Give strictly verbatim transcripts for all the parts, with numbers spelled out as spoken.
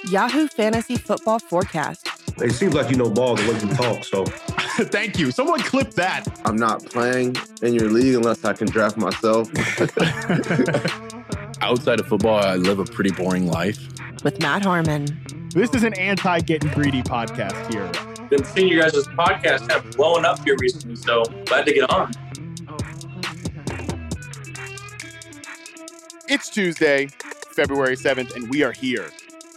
Yahoo Fantasy Football Forecast. It seems like you know ball the way you talk, so. Thank you. Someone clip that. I'm not playing in your league unless I can draft myself. Outside of football, I live a pretty boring life. With Matt Harmon. This is an anti-getting greedy podcast here. Been seeing you guys' podcast kind of blowing up here recently, so glad to get on. It's Tuesday, February seventh, and we are here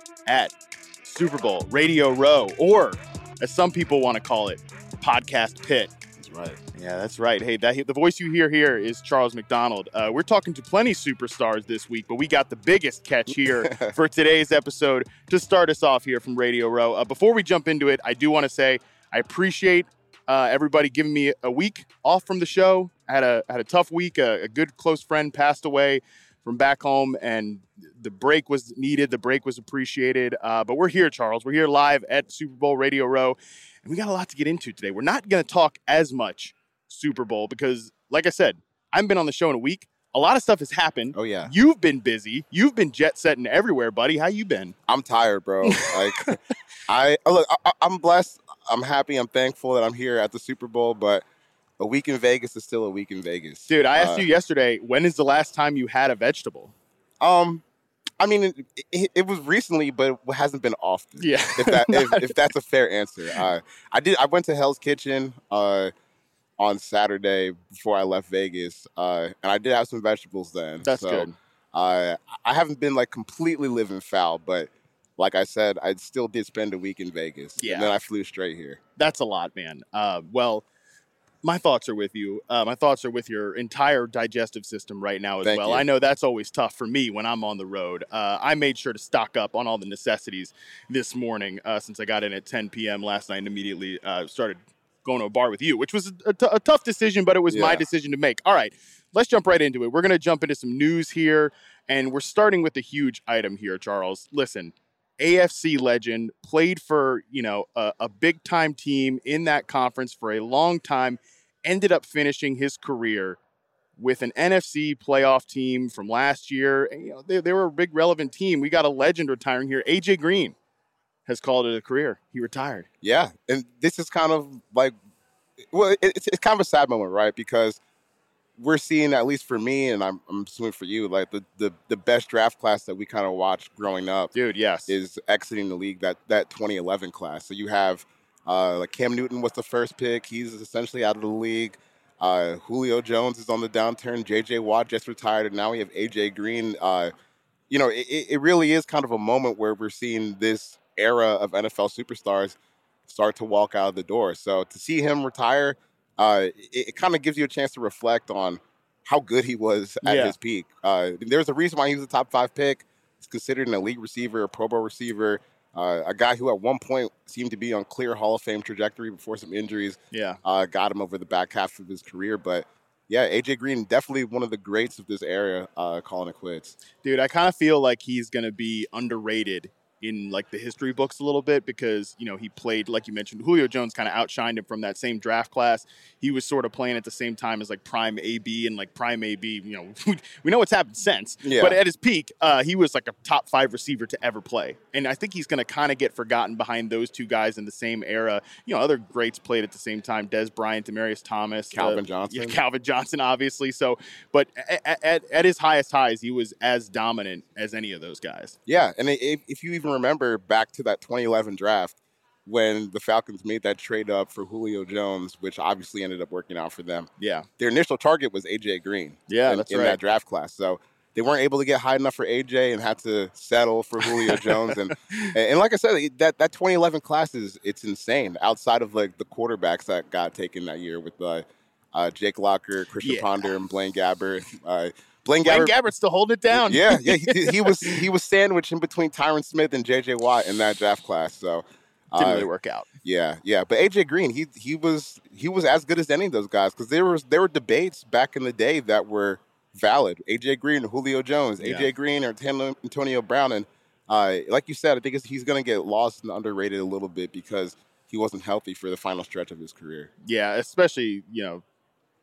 at Super Bowl Radio Row, or as some people want to call it, Podcast Pit. That's right. Yeah, that's right. Hey, that the voice you hear here is Charles McDonald. Uh, we're talking to plenty superstars this week, but we got the biggest catch here for today's episode to start us off here from Radio Row. Uh, before we jump into it, I do want to say I appreciate uh, everybody giving me a week off from the show. I had a had a tough week. A, a good close friend passed away from back home, and the break was needed. The break was appreciated. Uh, but we're here, Charles. We're here live at Super Bowl Radio Row, and we got a lot to get into today. We're not going to talk as much Super Bowl because, like I said, I haven't been on the show in a week. A lot of stuff has happened. Oh, yeah. You've been busy. You've been jet-setting everywhere, buddy. How you been? I'm tired, bro. Like, I look, I, I'm blessed. I'm happy. I'm thankful that I'm here at the Super Bowl, but a week in Vegas is still a week in Vegas. Dude, I asked uh, you yesterday, when is the last time you had a vegetable? Um, I mean, it, it, it was recently, but it hasn't been often. Yeah. If, that, if, if that's a fair answer. Uh, I did. I went to Hell's Kitchen uh, on Saturday before I left Vegas, uh, and I did have some vegetables then. That's so, good. Uh, I haven't been, like, completely living foul, but like I said, I still did spend a week in Vegas. Yeah. And then I flew straight here. That's a lot, man. Uh, well, my thoughts are with you. Uh, my thoughts are with your entire digestive system right now as Thank well. you. I know that's always tough for me when I'm on the road. Uh, I made sure to stock up on all the necessities this morning uh, since I got in at ten p.m. last night and immediately uh, started going to a bar with you, which was a, a, t- a tough decision, but it was Yeah. my decision to make. All right, let's jump right into it. We're going to jump into some news here, and we're starting with a huge item here, Charles. Listen, A F C legend, played for, you know, a, a big-time team in that conference for a long time, ended up finishing his career with an N F C playoff team from last year. And, you know, they, they were a big, relevant team. We got a legend retiring here. A J Green has called it a career. He retired. Yeah, and this is kind of like, well, it, it's, it's kind of a sad moment, right? Because we're seeing, at least for me, and I'm, I'm assuming for you, like the, the, the best draft class that we kind of watched growing up Dude, yes. is exiting the league, that, that twenty eleven class. So you have, uh, like Cam Newton was the first pick. He's essentially out of the league. Uh, Julio Jones is on the downturn. J J Watt just retired, and now we have A J Green. Uh, you know, it, it really is kind of a moment where we're seeing this era of N F L superstars start to walk out of the door. So to see him retire, uh, it, it kind of gives you a chance to reflect on how good he was at Yeah. his peak. Uh, there's a reason why he was a top five pick. He's considered an elite receiver, a Pro Bowl receiver, uh, a guy who at one point seemed to be on clear Hall of Fame trajectory before some injuries Yeah. uh, got him over the back half of his career. But yeah, A J Green, definitely one of the greats of this era, uh, calling it quits. Dude, I kind of feel like he's going to be underrated in like the history books a little bit because, you know, he played, like you mentioned, Julio Jones kind of outshined him from that same draft class. He was sort of playing at the same time as like prime A B, and like prime A B, you know, we know what's happened since. Yeah. But at his peak, uh, he was like a top five receiver to ever play. And I think he's going to kind of get forgotten behind those two guys in the same era. You know, other greats played at the same time, Des Bryant, Demaryius Thomas. Calvin uh, Johnson. Yeah, Calvin Johnson, obviously. So, but at, at, at his highest highs, he was as dominant as any of those guys. Yeah, and if, if you even remember back to that twenty eleven draft when the Falcons made that trade up for Julio Jones, which obviously ended up working out for them, Yeah. their initial target was A J Green Yeah, in, that's in right. that draft class. So they weren't able to get high enough for A J and had to settle for Julio Jones. And, and like I said, that, that twenty eleven class is it's insane outside of like the quarterbacks that got taken that year with uh, uh, Jake Locker, Christian Yeah. Ponder, and Blaine Gabbert. Uh, Blaine Blaine Gabbert, Gabbert's still holding it down. yeah, yeah, he, he was he was sandwiched in between Tyron Smith and J J Watt in that draft class. So Didn't uh, really work out. yeah, yeah. But A J Green, he he was he was as good as any of those guys because there was there were debates back in the day that were valid. A J Green or Julio Jones, Yeah. A J Green or Antonio Brown, and uh, like you said, I think it's, he's going to get lost and underrated a little bit because he wasn't healthy for the final stretch of his career. Yeah, especially, you know,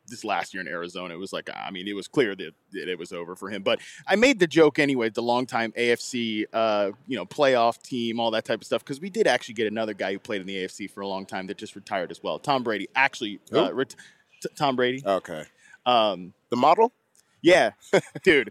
this last year in Arizona, it was like, I mean, it was clear that, that it was over for him. But I made the joke anyway, the longtime A F C, uh, you know, playoff team, all that type of stuff, because we did actually get another guy who played in the A F C for a long time that just retired as well. Tom Brady actually, uh, ret- t- Tom Brady. Okay. Um, the model? Yeah, dude.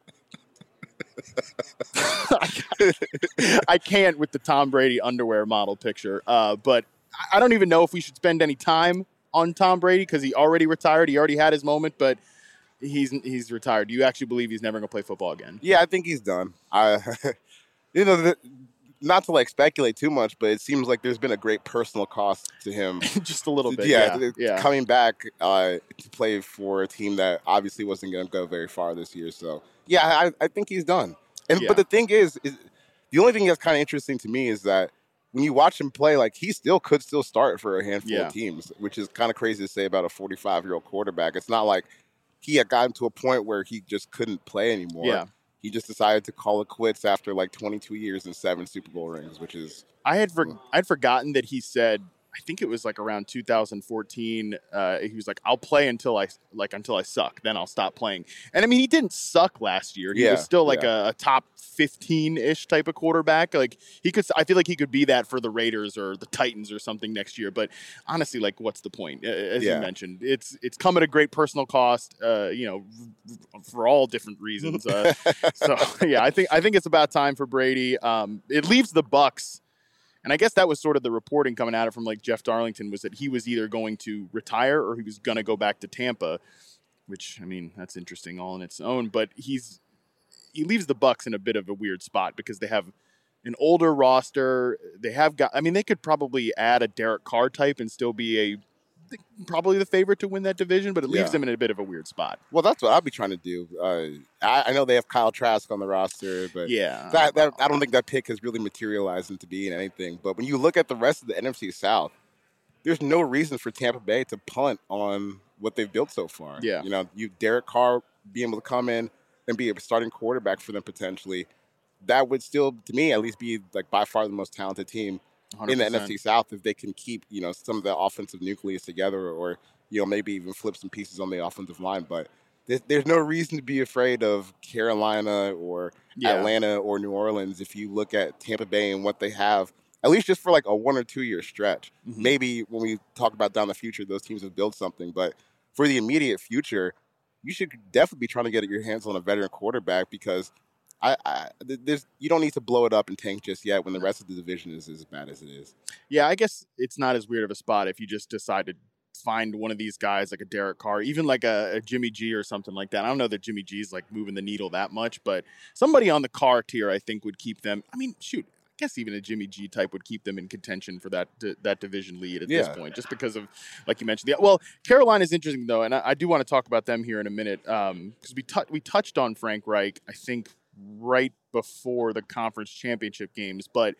I can't with the Tom Brady underwear model picture, uh, but I don't even know if we should spend any time on Tom Brady because he already retired. He already had his moment, but he's he's retired. Do you actually believe he's never going to play football again? Yeah, I think he's done. I, you know, the, not to like speculate too much, but it seems like there's been a great personal cost to him. Just a little bit. Yeah, yeah, yeah. Coming back uh, to play for a team that obviously wasn't going to go very far this year. So, yeah, I, I think he's done. And Yeah. But the thing is, is, the only thing that's kind of interesting to me is that when you watch him play, like he still could still start for a handful Yeah. of teams, which is kind of crazy to say about a forty-five-year-old quarterback. It's not like he had gotten to a point where he just couldn't play anymore. Yeah. He just decided to call it quits after like twenty-two years and seven Super Bowl rings, which is I had for, I'd forgotten that he said, I think it was like around two thousand fourteen. Uh, he was like, "I'll play until I like until I suck, then I'll stop playing." And I mean, he didn't suck last year. He Yeah, was still like yeah. a, a top fifteen-ish type of quarterback. Like he could, I feel like he could be that for the Raiders or the Titans or something next year. But honestly, like, what's the point? Uh, As Yeah. you mentioned, it's it's come at a great personal cost. Uh, you know, for all different reasons. Uh, so yeah, I think I think it's about time for Brady. Um, it leaves the Bucks. And I guess that was sort of the reporting coming out of from like Jeff Darlington was that he was either going to retire or he was going to go back to Tampa, which I mean, that's interesting all on its own, but he's, he leaves the Bucks in a bit of a weird spot because they have an older roster. They have got, I mean, they could probably add a Derek Carr type and still be a, probably the favorite to win that division, but it leaves Yeah. them in a bit of a weird spot. well, that's what I'll be trying to do. Uh, I, I know they have Kyle Trask on the roster, but Yeah. that, that I don't think that pick has really materialized into being anything. But when you look at the rest of the N F C South, there's no reason for Tampa Bay to punt on what they've built so far. Yeah. You know, you Derek Carr being able to come in and be a starting quarterback for them potentially, that would still, to me, at least be like by far the most talented team one hundred in the percent. N F C South if they can keep, you know, some of the offensive nucleus together or, you know, maybe even flip some pieces on the offensive line. But there's, there's no reason to be afraid of Carolina or Yeah. Atlanta or New Orleans if you look at Tampa Bay and what they have, at least just for like a one or two year stretch. Mhm. Maybe when we talk about down the future, those teams have built something. But for the immediate future, you should definitely be trying to get your hands on a veteran quarterback because I, I there's you don't need to blow it up and tank just yet when the rest of the division is as bad as it is. Yeah, I guess it's not as weird of a spot if you just decide to find one of these guys like a Derek Carr, even like a, a Jimmy G or something like that. I don't know that Jimmy G's like moving the needle that much, but somebody on the Carr tier I think would keep them. I mean, shoot, I guess even a Jimmy G type would keep them in contention for that that division lead at Yeah. this point, just because of, like you mentioned. The, well, Carolina is interesting though, and I, I do want to talk about them here in a minute because um, we t- we touched on Frank Reich, I think, right before the conference championship games, but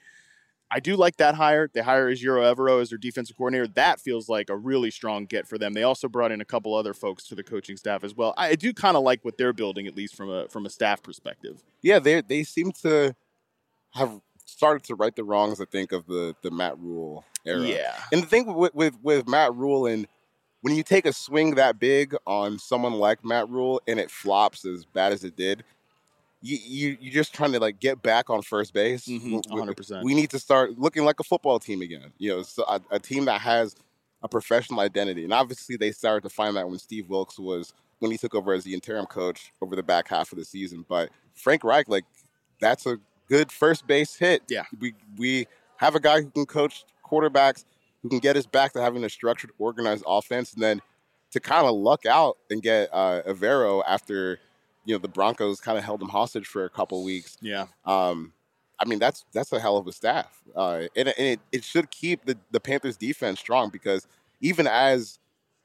I do like that hire. They hire Ejiro Evero as their defensive coordinator. That feels like a really strong get for them. They also brought in a couple other folks to the coaching staff as well. I do kind of like what they're building, at least from a from a staff perspective. Yeah, they they seem to have started to right the wrongs, I think, of the the Matt Rule era. Yeah. And the thing with with, with Matt Rule, and when you take a swing that big on someone like Matt Rule and it flops as bad as it did, you you you're just trying to like get back on first base. Mhm, one hundred percent. We need to start looking like a football team again. You know, so a, a team that has a professional identity, and obviously they started to find that when Steve Wilkes was when he took over as the interim coach over the back half of the season. But Frank Reich, like, that's a good first base hit. Yeah. We we have a guy who can coach quarterbacks, who can get us back to having a structured, organized offense, and then to kind of luck out and get uh, Evero after, you know, the Broncos kind of held him hostage for a couple weeks. Yeah. Um, I mean, that's that's a hell of a staff. Uh, and and it, it should keep the, the Panthers defense strong because even as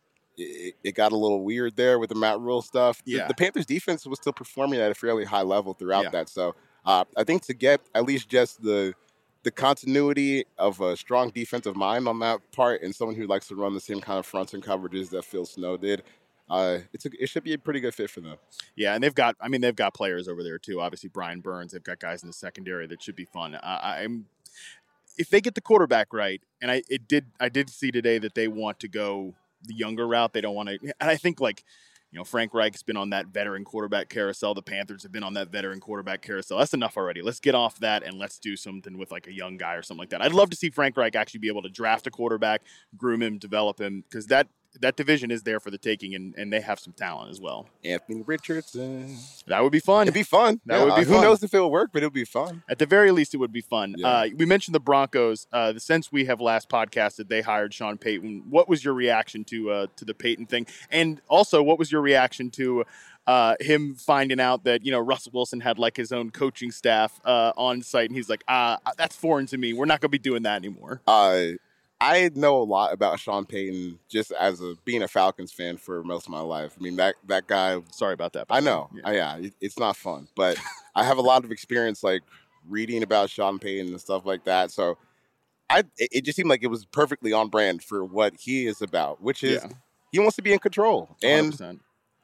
it, it got a little weird there with the Matt Rule stuff, the- Yeah. the, Panthers defense was still performing at a fairly high level throughout Yeah. that. So uh, I think to get at least just the the continuity of a strong defensive mind on that part and someone who likes to run the same kind of fronts and coverages that Phil Snow did, uh, it's a, it should be a pretty good fit for them. Yeah, and they've got, I mean, they've got players over there too. Obviously, Brian Burns. They've got guys in the secondary that should be fun. I, I'm, if they get the quarterback right, and I it did, I did see today that they want to go the younger route. They don't want to, and I think like, you know, Frank Reich's been on that veteran quarterback carousel. The Panthers have been on that veteran quarterback carousel. That's enough already. Let's get off that and let's do something with like a young guy or something like that. I'd love to see Frank Reich actually be able to draft a quarterback, groom him, develop him, because that that division is there for the taking, and, and they have some talent as well. Anthony Richardson. That would be fun. It'd be fun. That yeah, would be uh, fun. Who knows if it will work, but it would be fun. At the very least, it would be fun. Yeah. Uh, we mentioned the Broncos. Uh, since we have last podcasted, they hired Sean Payton. What was your reaction to uh, to the Payton thing? And also, what was your reaction to uh, him finding out that, you know, Russell Wilson had like his own coaching staff uh, on site, and he's like, ah, that's foreign to me. We're not going to be doing that anymore. Uh, I know a lot about Sean Payton just as a being a Falcons fan for most of my life. I mean, that that guy. Sorry about that. I know. Yeah, uh, yeah it, it's not fun, but I have a lot of experience like reading about Sean Payton and stuff like that. So I, it, it just seemed like it was perfectly on brand for what he is about, which is Yeah. he wants to be in control. one hundred And percent.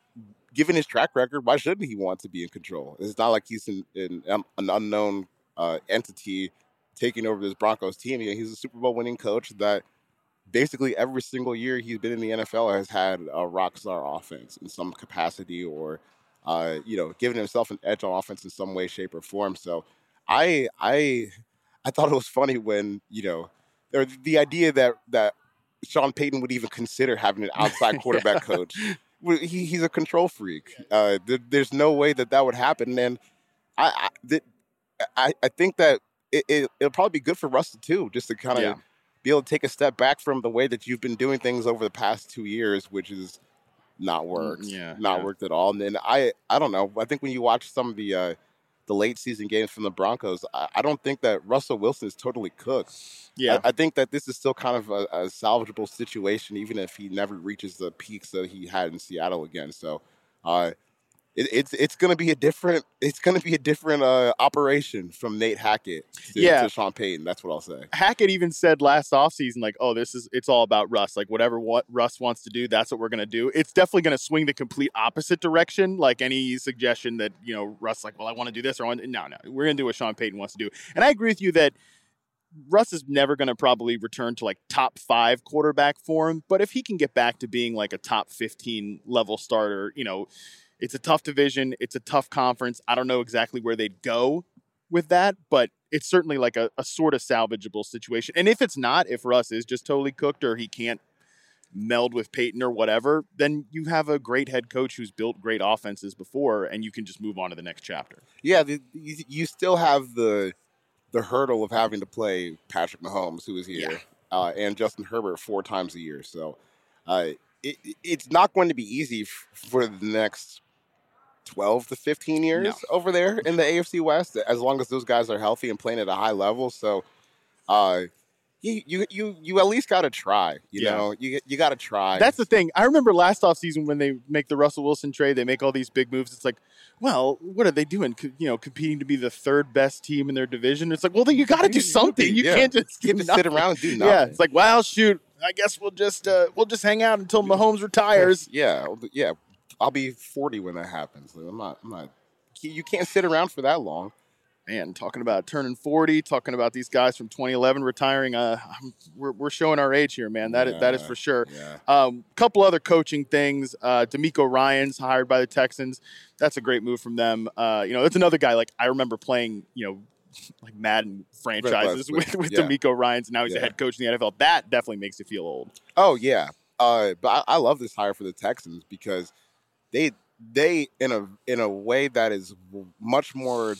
given his track record, why shouldn't he want to be in control? It's not like he's in, in um, an unknown uh, entity taking over this Broncos team. You know, he's a Super Bowl winning coach that basically every single year he's been in the N F L has had a rock star offense in some capacity, or uh, you know, giving himself an edge on offense in some way, shape, or form. So I I I thought it was funny when, you know, there the idea that that Sean Payton would even consider having an outside quarterback yeah. coach. He, he's a control freak. Uh, there, there's no way that that would happen. And I I, that, I, I think that it, it, it'll probably be good for Russell too, just to kind of yeah. be able to take a step back from the way that you've been doing things over the past two years, which is not worked, yeah, not yeah. worked at all. And then I, I don't know. I think when you watch some of the uh, the late season games from the Broncos, I, I don't think that Russell Wilson is totally cooked. Yeah, I, I think that this is still kind of a, a salvageable situation, even if he never reaches the peaks that he had in Seattle again. So, uh, it, it's it's going to be a different it's going to be a different uh, operation from Nate Hackett to, yeah. to Sean Payton. That's what I'll say. Hackett even said last offseason, like, oh, this is it's all about Russ. Like, whatever what Russ wants to do, that's what we're going to do. It's definitely going to swing the complete opposite direction. Like any suggestion that, you know, Russ, like, well, I want to do this or I want to, no, no, we're going to do what Sean Payton wants to do. And I agree with you that Russ is never going to probably return to like top five quarterback form. But if he can get back to being like a top fifteen level starter, you know, it's a tough division. It's a tough conference. I don't know exactly where they'd go with that, but it's certainly like a, a sort of salvageable situation. And if it's not, if Russ is just totally cooked or he can't meld with Peyton or whatever, then you have a great head coach who's built great offenses before, and you can just move on to the next chapter. Yeah, the, you, you still have the the hurdle of having to play Patrick Mahomes, who is here, yeah. uh, and Justin Herbert four times a year. So uh, it, it's not going to be easy f- for the next twelve to fifteen years no. over there in the A F C West, as long as those guys are healthy and playing at a high level. So uh, you you you you at least got to try. You yeah. know, you you got to try. That's the thing. I remember last offseason when they make the Russell Wilson trade, they make all these big moves. It's like, well, what are they doing? Co- you know, competing to be the third best team in their division. It's like, well, then you got to do something. You yeah. can't just, you can't just sit around and do nothing. Yeah, it's like, well, shoot, I guess we'll just uh, we'll just hang out until Mahomes retires. Yeah, yeah. I'll be forty when that happens. I'm not. I'm not. You can't sit around for that long. Man, talking about turning forty, talking about these guys from twenty eleven retiring. Uh, we're we're showing our age here, man. That yeah, is, that is for sure. A yeah. um, couple other coaching things. Uh, D'Amico Ryans hired by the Texans. That's a great move from them. Uh, you know, it's another guy. Like I remember playing, you know, like Madden franchises with with yeah. D'Amico Ryans. And now he's yeah. a head coach in the N F L. That definitely makes you feel old. Oh yeah, uh, but I, I love this hire for the Texans because they they in a in a way that is much more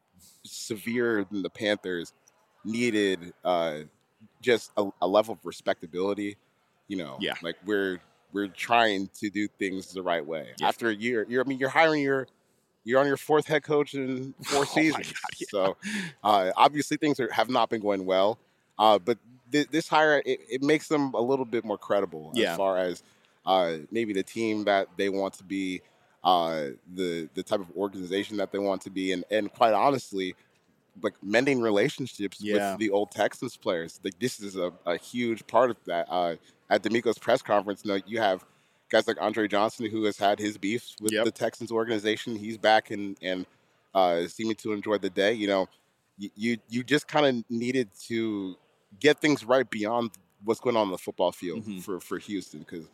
severe than the Panthers needed uh, just a, a level of respectability. You know, yeah. like we're we're trying to do things the right way. Yeah. After a year, you're I mean you're hiring your you're on your fourth head coach in four oh seasons. God, yeah. So uh, obviously things are, have not been going well. Uh, but th- this hire it, it makes them a little bit more credible yeah. as far as uh, maybe the team that they want to be. Uh, the the type of organization that they want to be, and and quite honestly, like mending relationships yeah. with the old Texans players. Like this is a, a huge part of that. Uh, at D'Amico's press conference, you know, you have guys like Andre Johnson who has had his beefs with yep. the Texans organization. He's back and and uh, seeming to enjoy the day. You know, you you, you just kind of needed to get things right beyond what's going on in the football field mm-hmm. for for Houston because.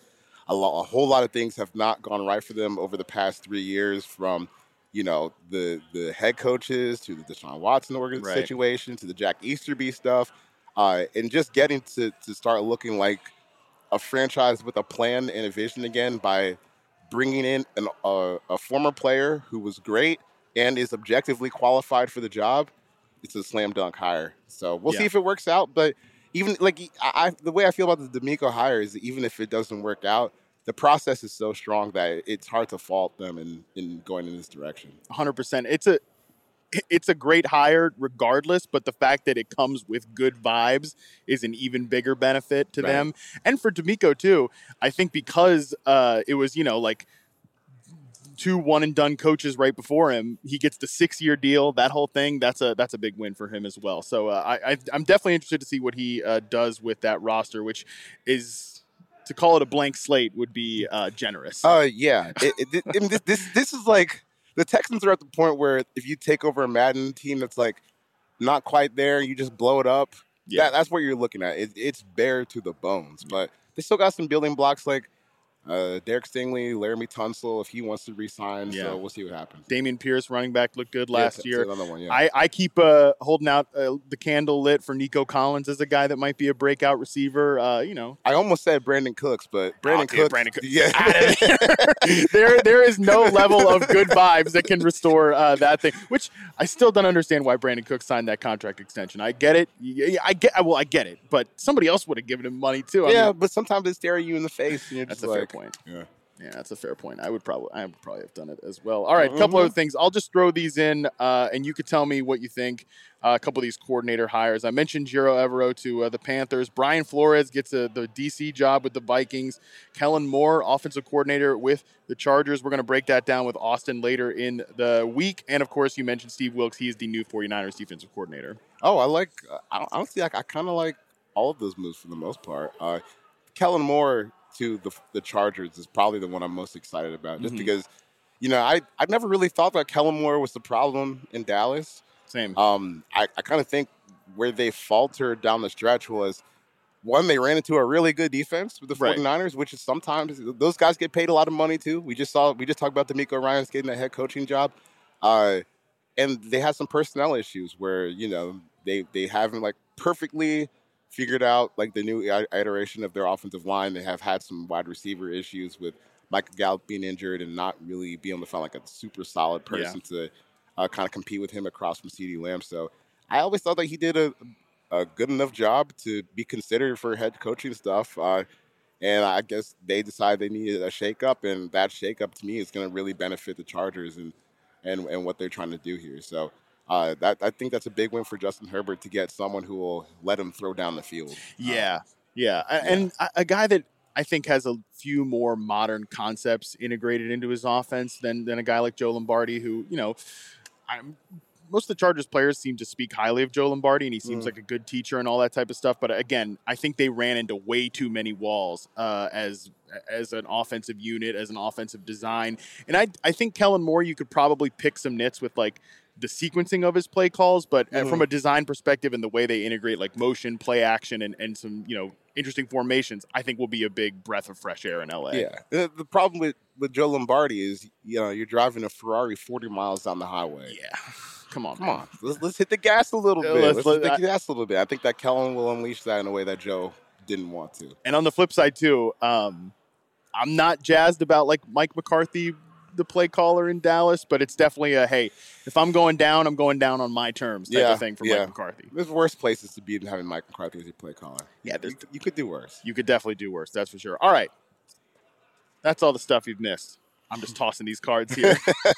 a, lo- a whole lot of things have not gone right for them over the past three years from, you know, the the head coaches to the Deshaun Watson organ Right. situation to the Jack Easterby stuff, uh, and just getting to, to start looking like a franchise with a plan and a vision again by bringing in an, uh, a former player who was great and is objectively qualified for the job. It's a slam dunk hire. So we'll Yeah. see if it works out. But even like I, I, the way I feel about the D'Amico hire is that even if it doesn't work out, the process is so strong that it's hard to fault them in, in going in this direction. one hundred percent. It's a it's a great hire regardless, but the fact that it comes with good vibes is an even bigger benefit to Right. them. And for D'Amico too, I think because uh, it was, you know, like two one and done coaches right before him, he gets the six year deal, that whole thing. That's a, that's a big win for him as well. So uh, I, I, I'm definitely interested to see what he uh, does with that roster, which is, to call it a blank slate would be uh, generous. Uh, yeah. It, it, it, this, this this is like the Texans are at the point where if you take over a Madden team that's like not quite there, you just blow it up. Yeah. That, that's what you're looking at. It, it's bare to the bones, but they still got some building blocks like uh, Derek Stingley, Laramie Tunsil, if he wants to re-sign. Yeah. So we'll see what happens. Damian Pierce, running back, looked good Yeah, last that's year. another one, yeah. I, I keep uh, holding out uh, the candle lit for Nico Collins as a guy that might be a breakout receiver. Uh, you know, I almost said Brandon Cooks, but Brandon dude, Cooks. Brandon Cooks. Yeah. there there is no level of good vibes that can restore uh, that thing. Which I still don't understand why Brandon Cooks signed that contract extension. I get it. Yeah, I get. Well, I get it. But somebody else would have given him money too. I yeah, mean, but sometimes they stare you in the face, and you're that's just a like, fair point. Yeah. Yeah, that's a fair point. I would probably, I would probably have done it as well. All right, a Mm-hmm. couple other things. I'll just throw these in, uh, and you could tell me what you think. Uh, a couple of these coordinator hires. I mentioned Giro Evero to uh, the Panthers. Brian Flores gets a, the D C job with the Vikings. Kellen Moore, offensive coordinator with the Chargers. We're going to break that down with Austin later in the week. And of course, you mentioned Steve Wilkes. He is the new 49ers defensive coordinator. Oh, I like. I honestly, I, I kind of like all of those moves for the most part. Uh, Kellen Moore to the the Chargers is probably the one I'm most excited about, just Mhm. because, you know, I I never really thought that Kellen Moore was the problem in Dallas. Same. Um, I, I kind of think where they faltered down the stretch was, one, they ran into a really good defense with the Right. 49ers, which is sometimes those guys get paid a lot of money too. We just saw we just talked about D'Amico Ryans getting a head coaching job, uh, and they had some personnel issues where, you know, they they haven't like perfectly figured out like the new i- iteration of their offensive line. They have had some wide receiver issues with Michael Gallup being injured and not really being able to find like a super solid person to uh, kind of compete with him across from CeeDee Lamb. So I always thought that he did a, a good enough job to be considered for head coaching stuff. Uh, and I guess they decided they needed a shakeup, and that shakeup to me is going to really benefit the Chargers and, and, and what they're trying to do here. So uh, that I think that's a big win for Justin Herbert to get someone who will let him throw down the field. Yeah, yeah, A- and a, a guy that I think has a few more modern concepts integrated into his offense than than a guy like Joe Lombardi, who, you know, I'm, most of the Chargers players seem to speak highly of Joe Lombardi, and he seems Mm. like a good teacher and all that type of stuff. But again, I think they ran into way too many walls uh, as as an offensive unit, as an offensive design. And I I think Kellen Moore, you could probably pick some nits with like the sequencing of his play calls, but uh, Mhm. from a design perspective and the way they integrate like motion, play action, and, and some, you know, interesting formations, I think will be a big breath of fresh air in L A. Yeah. The, the problem with, with Joe Lombardi is, you know, you're driving a Ferrari forty miles down the highway. Yeah. Come on, Come man. on, let's, let's hit the gas a little Yeah, bit. let's- Let's, let- hit I- the gas a little bit. I think that Kellen will unleash that in a way that Joe didn't want to. And on the flip side too, um, I'm not jazzed about like Mike McCarthy, the play caller in Dallas, but it's definitely a, hey, if I'm going down, I'm going down on my terms type Yeah, of thing for yeah. Mike McCarthy. There's worse places to be than having Mike McCarthy as your play caller. Yeah, there's, You, you could do worse. you could definitely do worse. That's for sure. All right. That's all the stuff you've missed. I'm just tossing these cards here.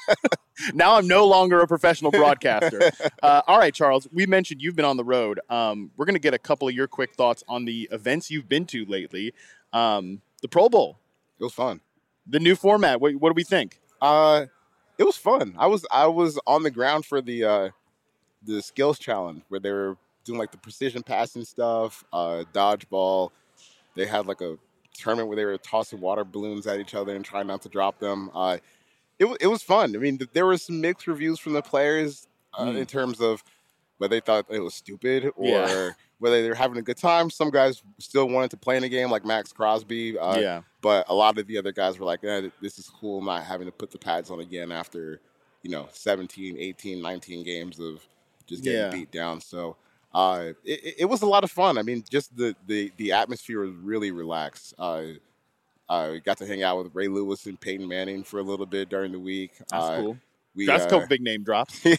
Now I'm no longer a professional broadcaster. Uh, all right, Charles, we mentioned you've been on the road. Um, we're going to get a couple of your quick thoughts on the events you've been to lately. Um, the Pro Bowl, It was fun. the new format. What, what do we think? Uh, it was fun. I was I was on the ground for the uh, the skills challenge where they were doing like the precision passing stuff, uh, dodgeball. They had like a tournament where they were tossing water balloons at each other and trying not to drop them. Uh, it wa- it was fun. I mean, th- there were some mixed reviews from the players uh, Mm. in terms of whether they thought it was stupid or Yeah. whether they were having a good time. Some guys still wanted to play in the game, like Max Crosby. Uh, yeah. But a lot of the other guys were like, eh, this is cool, not having to put the pads on again after, you know, seventeen, eighteen, nineteen games of just getting Yeah. beat down. So uh, it, it was a lot of fun. I mean, just the, the, the atmosphere was really relaxed. Uh, I got to hang out with Ray Lewis and Peyton Manning for a little bit during the week. That's uh, cool. We, That's a uh, couple big name drops. yeah.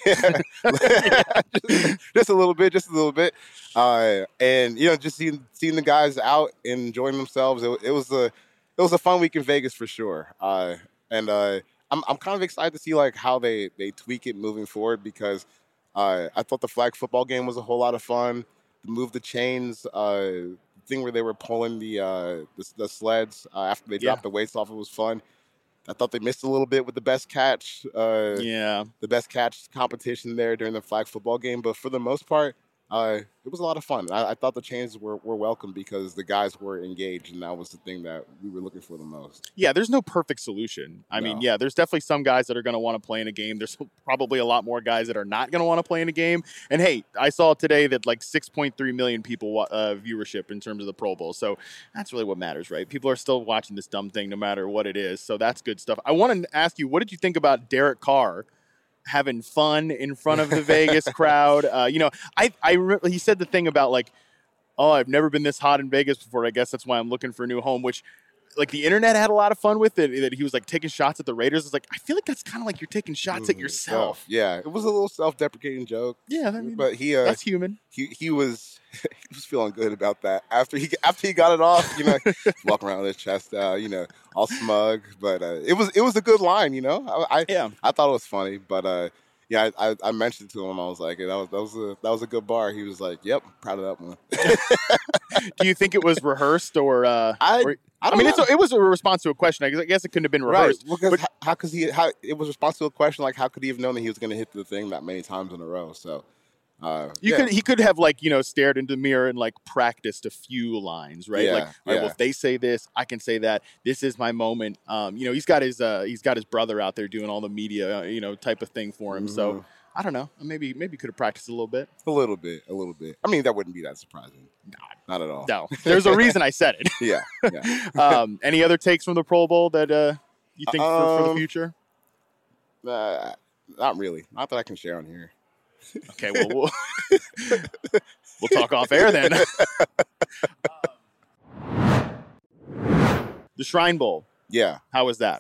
just, just a little bit, just a little bit. Uh, and, you know, just seeing seeing the guys out and enjoying themselves. It, it was a it was a fun week in Vegas for sure. Uh, and uh, I'm I'm kind of excited to see like how they, they tweak it moving forward because uh, I thought the flag football game was a whole lot of fun. The move the chains uh, thing where they were pulling the uh, the, the sleds uh, after they Yeah. dropped the weights off, it was fun. I thought they missed a little bit with the best catch. Uh, Yeah. the best catch competition there during the flag football game. But for the most part, uh, it was a lot of fun. I, I thought the changes were, were welcome because the guys were engaged, and that was the thing that we were looking for the most. Yeah, there's no perfect solution. I mean, No. yeah, there's definitely some guys that are going to want to play in a game. There's probably a lot more guys that are not going to want to play in a game. And hey, I saw today that like six point three million people wa- uh, viewership in terms of the Pro Bowl. So that's really what matters, right? People are still watching this dumb thing no matter what it is. So that's good stuff. I want to ask you, what did you think about Derek Carr having fun in front of the Vegas crowd? Uh, you know, I, I re- he said the thing about like, oh, I've never been this hot in Vegas before. I guess that's why I'm looking for a new home, which like the internet had a lot of fun with it, that he was like taking shots at the Raiders. It's like, I feel like that's kind of like you're taking shots at Mhm. yourself. Yeah, it was a little self-deprecating joke, Yeah, I mean, but he uh, that's human. he he was he was feeling good about that after he after he got it off. You know, walking around with his chest out, you know, all smug. But uh, it was it was a good line. You know, I I, Yeah. I thought it was funny, but. Uh, Yeah, I, I, I mentioned it to him. I was like, hey, that was that was a that was a good bar. He was like, "Yep, proud of that one." Do you think it was rehearsed or? Uh, I- or- I I don't mean, know. it's a, it was a response to a question. I guess- I guess it couldn't have been Right, rehearsed. because but- how, how could he? How it was a response to a question like, how could he have known that he was going to hit the thing that many times in a row? So, uh, You yeah. could he could have like you know stared into the mirror and like practiced a few lines, right? Yeah, like, all right, yeah. well, if they say this, I can say that. This is my moment. Um, you know, he's got his uh, he's got his brother out there doing all the media, uh, you know, type of thing for him. So Mhm. I don't know. Maybe maybe could have practiced a little bit. a little bit, a little bit. I mean, that wouldn't be that surprising. Not at all. No, there's a reason I said it. Yeah, yeah. Um, any other takes from the Pro Bowl that uh, you think for, for the Um, future? Uh, not really. Not that I can share on here. Okay, well, we'll, we'll talk off air then. The Shrine Bowl, Yeah. how was that?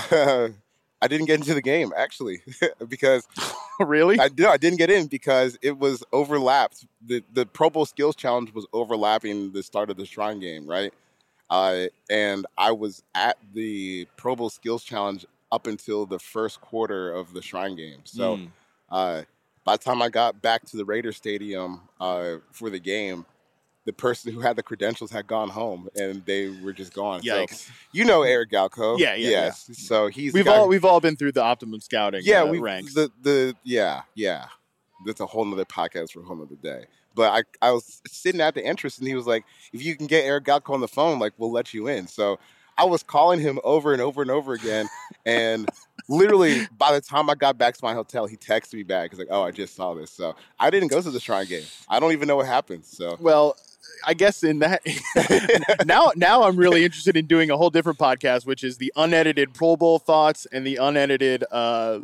I didn't get into the game actually because Really? I no, I didn't get in because it was overlapped. The the Pro Bowl Skills Challenge was overlapping the start of the Shrine Game, right? Uh, and I was at the Pro Bowl Skills Challenge up until the first quarter of the Shrine Game. So Mm. uh, by the time I got back to the Raiders Stadium uh, for the game, the person who had the credentials had gone home and they were just gone. So, Yikes. you know Eric Galco. Yeah, yeah, Yes. So he's the We've guy all who- we've all been through the Optimum Scouting yeah, uh, we ranks. the the yeah yeah. That's a whole nother podcast for a whole nother day. But I I was sitting at the entrance and he was like, if you can get Eric Galco on the phone, like we'll let you in. So I was calling him over and over and over again, and literally by the time I got back to my hotel, he texted me back. He's like, "Oh, I just saw this." So I didn't go to the Shrine Game. I don't even know what happened. So Well, I guess in that now now I'm really interested in doing a whole different podcast, which is the unedited Pro Bowl thoughts and the unedited uh,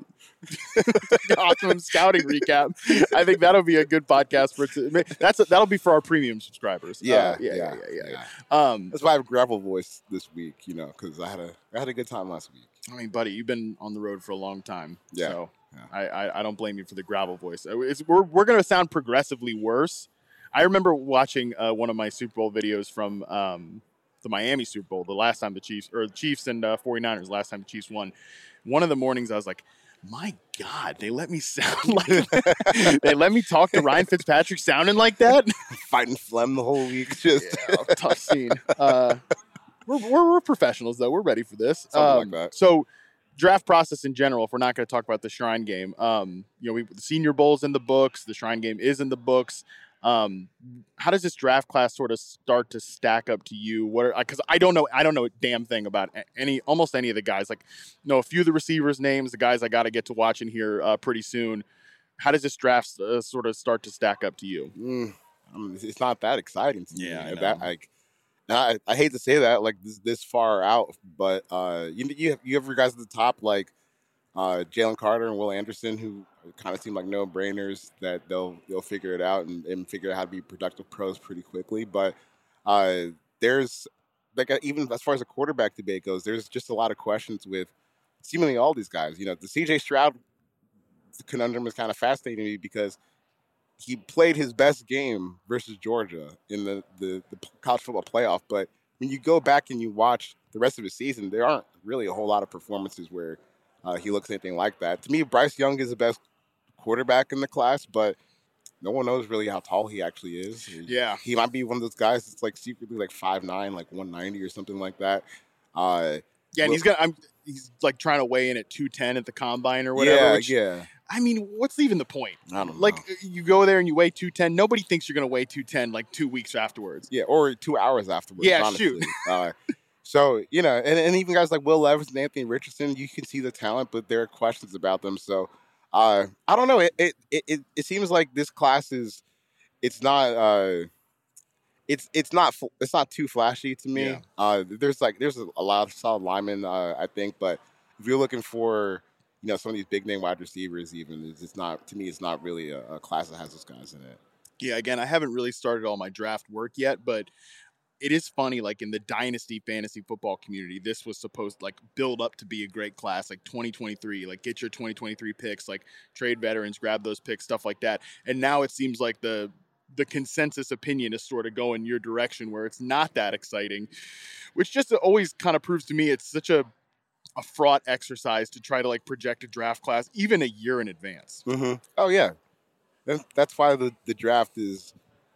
Optimum Scouting recap. I think that'll be a good podcast for to, that's that'll be for our premium subscribers. yeah, Uh, yeah, yeah, yeah, yeah. yeah. Um, That's why I have gravel voice this week, you know, because I had a I had a good time last week. I mean, buddy, you've been on the road for a long time. Yeah, So yeah. I, I, I don't blame you for the gravel voice. Uh, It's, we're we're going to sound progressively worse. I remember watching uh, one of my Super Bowl videos from um, the Miami Super Bowl, the last time the Chiefs, or the Chiefs and uh, 49ers, last time the Chiefs won. One of the mornings I was like, my God, they let me sound like that. They let me talk to Ryan Fitzpatrick sounding like that? Fighting phlegm the whole week. Just Yeah, tough scene. Uh, we're, we're, we're professionals, though. We're ready for this. Something like that. So, draft process in general, if we're not going to talk about the Shrine Game, um, you know, we, the Senior Bowl's in the books. The Shrine Game is in the books. Um, how does this draft class sort of start to stack up to you? What are, because I don't know, I don't know a damn thing about any, almost any of the guys. Like, know a few of the receivers' names, the guys I got to get to watching here uh, pretty soon. how does this draft uh, sort of start to stack up to you? Mm, I mean, it's not that exciting to me. Yeah, I know. That, like, I, I hate to say that, like this this far out, but uh, you you have, you have your guys at the top like uh, Jalen Carter and Will Anderson, who kind of seem like no brainers that they'll they'll figure it out and, and figure out how to be productive pros pretty quickly. But uh, there's like even as far as the quarterback debate goes, there's just a lot of questions with seemingly all these guys. You know, the C J Stroud conundrum is kind of fascinating to me because he played his best game versus Georgia in the, the, the college football playoff. But when you go back and you watch the rest of the season, there aren't really a whole lot of performances where uh, he looks anything like that. To me, Bryce Young is the best quarterback in the class, but no one knows really how tall he actually is. Yeah. He might be one of those guys that's like secretly like five nine, like one ninety or something like that. Uh, Yeah, and well, he's got. I'm. He's like trying to weigh in at two ten at the combine or whatever. Yeah, which, yeah. I mean, what's even the point? I don't Like, know. you go there and you weigh two ten. Nobody thinks you're going to weigh two ten like two weeks afterwards. Yeah, or two hours afterwards. Yeah, honestly. shoot. uh, so, you know, and, and even guys like Will Levis and Anthony Richardson, you can see the talent, but there are questions about them. So, uh, I don't know. It, it it it seems like this class is, it's not, uh, it's it's not it's not too flashy to me. Yeah. Uh, there's like there's a, a lot of solid linemen, uh, I think, but if you're looking for, you know, some of these big name wide receivers, even it's, it's not to me. It's not really a, a class that has those guys in it. Yeah, again, I haven't really started all my draft work yet, but it is funny, like in the dynasty fantasy football community, this was supposed to like build up to be a great class, like twenty twenty-three, like get your twenty twenty-three picks, like trade veterans, grab those picks, stuff like that. And now it seems like the the consensus opinion is sort of going your direction where it's not that exciting, which just always kind of proves to me it's such a a fraught exercise to try to like project a draft class even a year in advance. Mm-hmm. Oh yeah, that's, that's why the, the draft is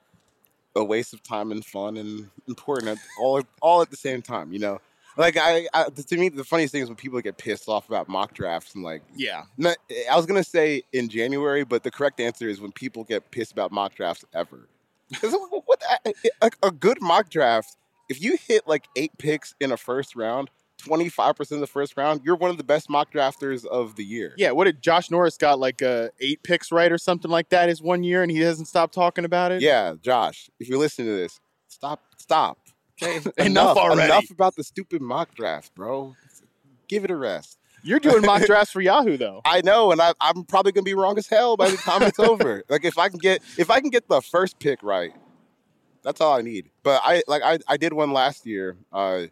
a waste of time and fun and important at all all at the same time. You know, like I, I to me the funniest thing is when people get pissed off about mock drafts and like Yeah. not, I was gonna say in January, but the correct answer is when people get pissed about mock drafts ever. 'Cause what a, a good mock draft, if you hit like eight picks in a first round, twenty-five percent of the first round, you're one of the best mock drafters of the year. Yeah, what did Josh Norris got like uh, eight picks right or something like that his one year, and he hasn't stopped talking about it? Yeah, Josh, if you're listening to this, stop, stop. Okay, Enough already. Enough about the stupid mock draft, bro. Give it a rest. You're doing mock drafts for Yahoo though. I know, and I, I'm probably gonna be wrong as hell by the time it's over. Like if I can get if I can get the first pick right, that's all I need. But I like I, I did one last year. Uh,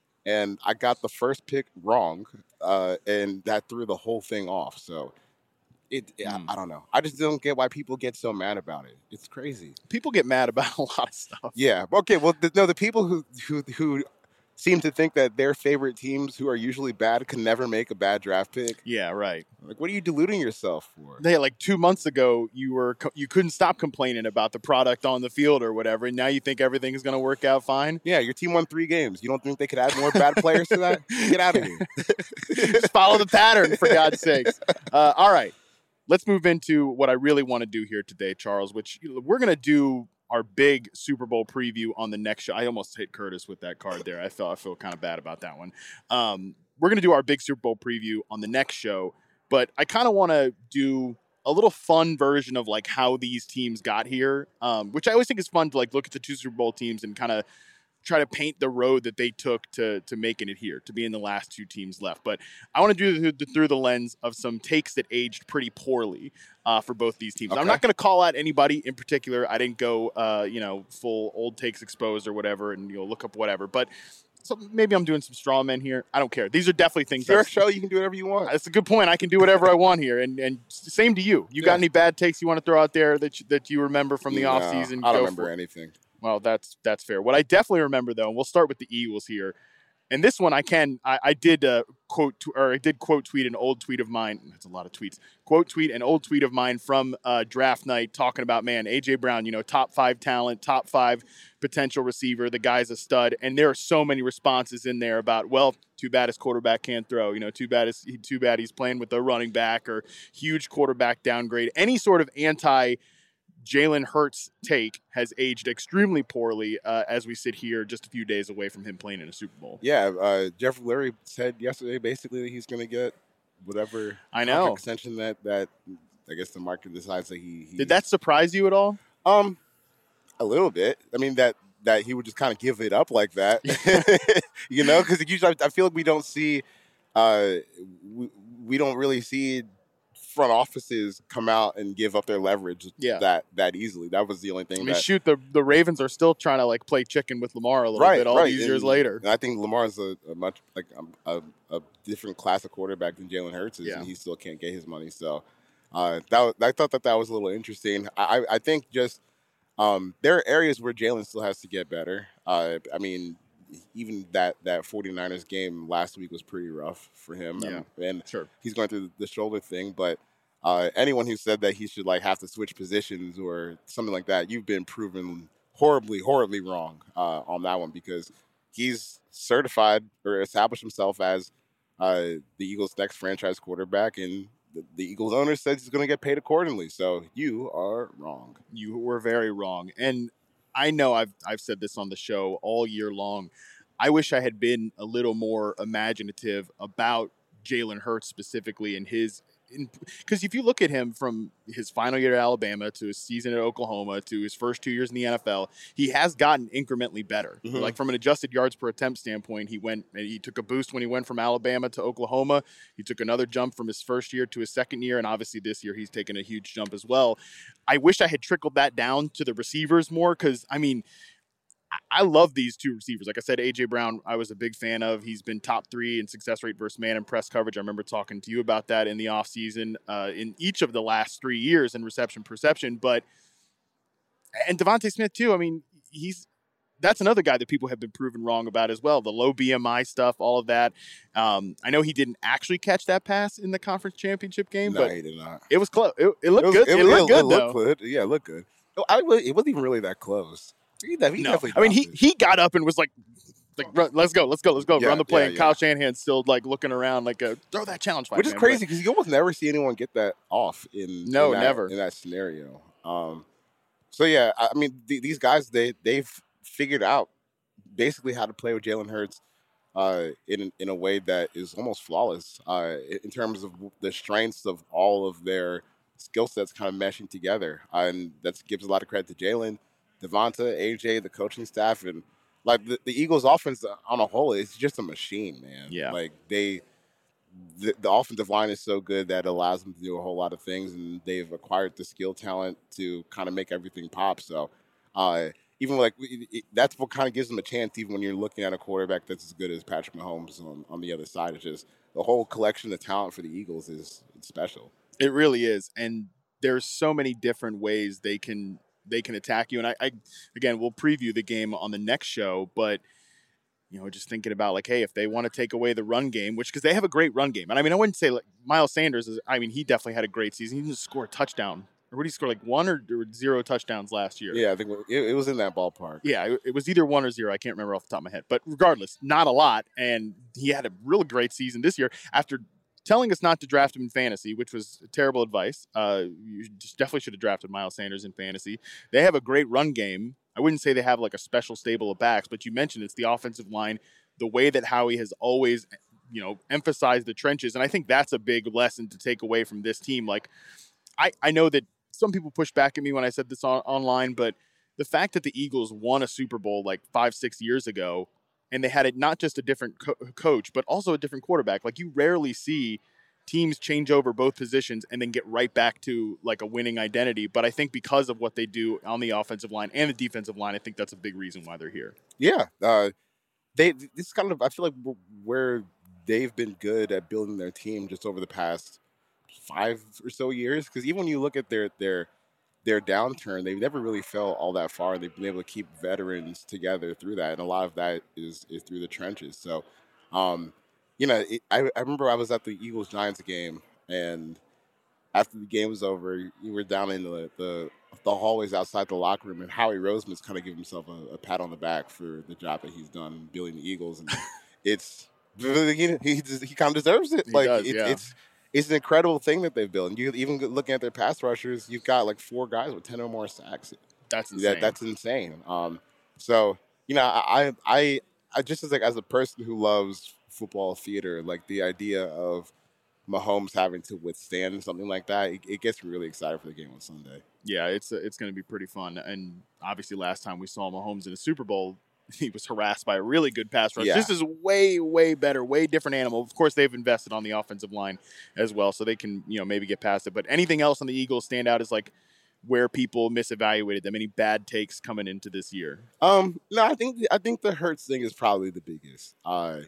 And I got the first pick wrong, uh, and that threw the whole thing off. So, it, yeah, Mm. I don't know. I just don't get why people get so mad about it. It's crazy. People get mad about a lot of stuff. Yeah. Okay. Well, the, no, the people who who who seem to think that their favorite teams, who are usually bad, can never make a bad draft pick. Yeah, right. Like, what are you deluding yourself for? They like two months ago, you were co- you couldn't stop complaining about the product on the field or whatever, and now you think everything is going to work out fine. Yeah, your team won three games. You don't think they could add more bad players to that? Get out of here. Just follow the pattern, for God's sakes. Uh, all right, let's move into what I really want to do here today, Charles. Which we're going to do our big Super Bowl preview on the next show. I almost hit Curtis with that card there. I felt I feel kind of bad about that one. Um, we're going to do our big Super Bowl preview on the next show, but I kind of want to do a little fun version of like how these teams got here, um, which I always think is fun to like look at the two Super Bowl teams and kind of try to paint the road that they took to to making it here, to being the last two teams left. But I want to do it through the lens of some takes that aged pretty poorly uh, for both these teams. Okay. I'm not going to call out anybody in particular. I didn't go, uh, you know, full old takes exposed or whatever, and you know, look up whatever. But so maybe I'm doing some straw men here. I don't care. These are definitely things. It's your that's- show. You can do whatever you want. That's a good point. I can do whatever I want here, and and same to you. You got Yeah. any bad takes you want to throw out there that you, that you remember from the No, off season? I don't Go remember for it. anything. Well, that's that's fair. What I definitely remember, though, and we'll start with the Eagles here. And this one, I can, I, I did uh, quote, or I did quote tweet an old tweet of mine. That's a lot of tweets. Quote tweet an old tweet of mine from uh, draft night, talking about, man, A J Brown, you know, top five talent, top five potential receiver. The guy's a stud, and there are so many responses in there about, well, too bad his quarterback can't throw. You know, too bad is too bad he's playing with a running back, or huge quarterback downgrade. Any sort of anti Jalen Hurts take has aged extremely poorly uh, as we sit here just a few days away from him playing in a Super Bowl. Yeah, uh, Jeff Lurie said yesterday basically that he's going to get whatever I know. contract extension that that I guess the market decides that he, he Did that surprise you at all? Um, a little bit. I mean that that he would just kind of give it up like that, you know, because usually I, I feel like we don't see, uh, we, we don't really see front offices come out and give up their leverage yeah. that that easily. That was the only thing. I mean, that, shoot, the the Ravens are still trying to like play chicken with Lamar a little right, bit all right. these and, years later. And I think Lamar's a, a much like a, a, a different class of quarterback than Jalen Hurts is, yeah. and he still can't get his money. So uh, that I thought that that was a little interesting. I I think just um, there are areas where Jalen still has to get better. Uh, I mean. Even that, that 49ers game last week was pretty rough for him. Yeah, and, and sure. he's going through the shoulder thing. But uh, anyone who said that he should like have to switch positions or something like that, you've been proven horribly, horribly wrong uh, on that one because he's certified or established himself as uh, the Eagles' next franchise quarterback. And the, the Eagles owner says he's going to get paid accordingly. So you are wrong. You were very wrong. And I know I've I've said this on the show all year long. I wish I had been a little more imaginative about Jalen Hurts specifically and his because if you look at him from his final year at Alabama to his season at Oklahoma to his first two years in the N F L, he has gotten incrementally better. Mm-hmm. Like from an adjusted yards per attempt standpoint, he went he took a boost when he went from Alabama to Oklahoma. He took another jump from his first year to his second year, and obviously this year he's taken a huge jump as well. I wish I had trickled that down to the receivers more because, I mean, I love these two receivers. Like I said, A J. Brown, I was a big fan of. He's been top three in success rate versus man and press coverage. I remember talking to you about that in the offseason uh, in each of the last three years in reception perception. But and Devontae Smith, too. I mean, he's that's another guy that people have been proven wrong about as well. The low B M I stuff, all of that. Um, I know he didn't actually catch that pass in the conference championship game, no, but he did not. It was close. It, it looked it was, good. It, it, looked it, good, it looked though. good. Yeah, it looked good. I, it wasn't even really that close. He, he no. definitely I mean, he, it. he got up and was like, like run, let's go, let's go, let's go, yeah, run the play. Yeah, and yeah. Kyle Shanahan's still like looking around like, a, throw that challenge fight. Which is man. crazy because you almost never see anyone get that off in, no, in that, never. in that scenario. Um, so, yeah, I mean, th- these guys, they, they've figured out basically how to play with Jalen Hurts uh, in, in a way that is almost flawless uh, in terms of the strengths of all of their skill sets kind of meshing together. Uh, and that gives a lot of credit to Jalen, Devonta, A J, the coaching staff, and like the, the Eagles' offense on a whole, it's just a machine, man. Yeah. Like they, the, the offensive line is so good that it allows them to do a whole lot of things, and they've acquired the skill talent to kind of make everything pop. So, uh, even like it, it, that's what kind of gives them a chance, even when you're looking at a quarterback that's as good as Patrick Mahomes on, on the other side. It's just the whole collection of talent for the Eagles is it's special. It really is, and there's so many different ways they can. they can attack you. And I, I, again, we'll preview the game on the next show, but, you know, just thinking about like, hey, if they want to take away the run game, which, because they have a great run game. And I mean, I wouldn't say like Miles Sanders is, I mean, he definitely had a great season. He didn't score a touchdown. Or what did he score, like one or, or zero touchdowns last year? Yeah, I think it, it was in that ballpark. Yeah, it, it was either one or zero. I can't remember off the top of my head. But regardless, not a lot. And he had a really great season this year after telling us not to draft him in fantasy, which was terrible advice. Uh, you just definitely should have drafted Miles Sanders in fantasy. They have a great run game. I wouldn't say they have like a special stable of backs, but you mentioned it's the offensive line, the way that Howie has always, you know, emphasized the trenches. And I think that's a big lesson to take away from this team. Like, I, I know that some people push back at me when I said this on, online, but the fact that the Eagles won a Super Bowl like five, six years ago, and they had it not just a different co- coach, but also a different quarterback. Like you rarely see teams change over both positions and then get right back to like a winning identity. But I think because of what they do on the offensive line and the defensive line, I think that's a big reason why they're here. Yeah. Uh, they, this is kind of, I feel like where they've been good at building their team just over the past five or so years. Because even when you look at their, their, their downturn, they've never really fell all that far. They've been able to keep veterans together through that. And a lot of that is, is through the trenches. So, um, you know, it, I, I remember I was at the Eagles-Giants game, and after the game was over, you were down in the, the, the hallways outside the locker room, and Howie Roseman's kind of giving himself a, a pat on the back for the job that he's done building the Eagles. And it's he, he, he kind of deserves it. He like does, it, yeah. it's it's an incredible thing that they've built. And you even looking at their pass rushers, you've got like four guys with ten or more sacks. That's insane. That, that's insane. Um, so you know, I I I just as like as a person who loves football theater, like the idea of Mahomes having to withstand something like that, it, it gets me really excited for the game on Sunday. Yeah, it's it's going to be pretty fun. And obviously, last time we saw Mahomes in a Super Bowl, he was harassed by a really good pass rush. Yeah. This is way, way better, way different animal. Of course, they've invested on the offensive line as well, so they can, you know, maybe get past it. But anything else on the Eagles stand out as like where people misevaluated them? Any bad takes coming into this year? Um, no, I think I think the Hurts thing is probably the biggest. Uh,